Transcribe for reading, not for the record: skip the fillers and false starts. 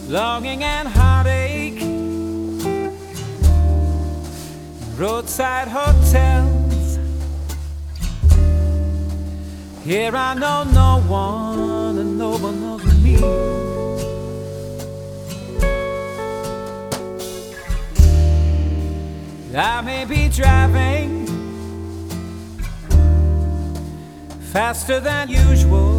longing and heartache, roadside hotels. Here I know no one and no one knows me. I may be driving faster than usual,